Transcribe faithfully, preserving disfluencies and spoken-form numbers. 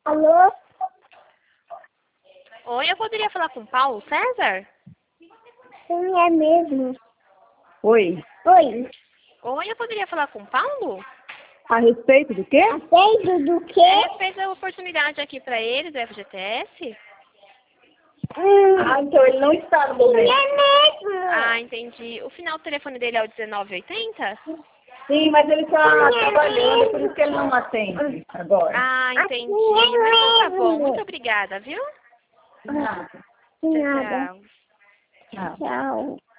Alô? Oi, eu poderia falar com o Paulo César? Sim, é mesmo. Oi. Oi. Oi, eu poderia falar com o Paulo? A respeito do quê? Aceito do É, quê? fez a oportunidade aqui pra eles, do F G T S? Hum, Ah, então ele não está no sim, momento. é mesmo. Ah, entendi. O final do telefone dele é o dezenove oitenta? Sim, mas ele está trabalhando, por isso que ele não atende agora. Ah, entendi. Assim é Mas então tá bom. mesmo. Muito obrigada, viu? Nada. De Tchau, nada. tchau. Nada. Tchau.